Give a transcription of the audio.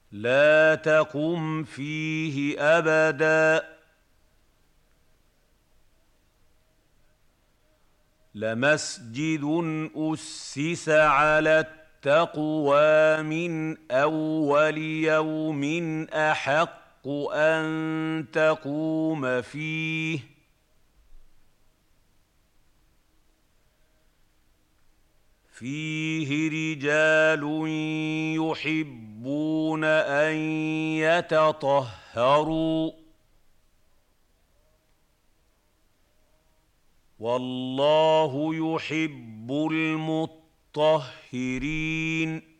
لا تقم فيه أبدا. لمسجد أسس على التقوى من أول يوم أحق أن تقوم فيه فيه رجال يحبون أن يتطهروا والله يحب المطهرين